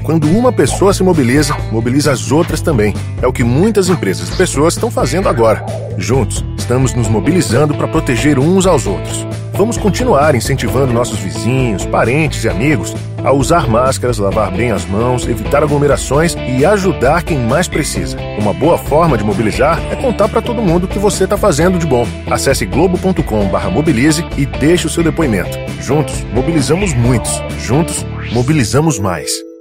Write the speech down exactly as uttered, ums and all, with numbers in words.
Quando uma pessoa se mobiliza, mobiliza as outras também. É o que muitas empresas e pessoas estão fazendo agora. Juntos, estamos nos mobilizando para proteger uns aos outros. Vamos continuar incentivando nossos vizinhos, parentes e amigos a usar máscaras, lavar bem as mãos, evitar aglomerações e ajudar quem mais precisa. Uma boa forma de mobilizar é contar para todo mundo o que você está fazendo de bom. Acesse globo ponto com barra mobilize e deixe o seu depoimento. Juntos, mobilizamos muitos. Juntos, mobilizamos mais.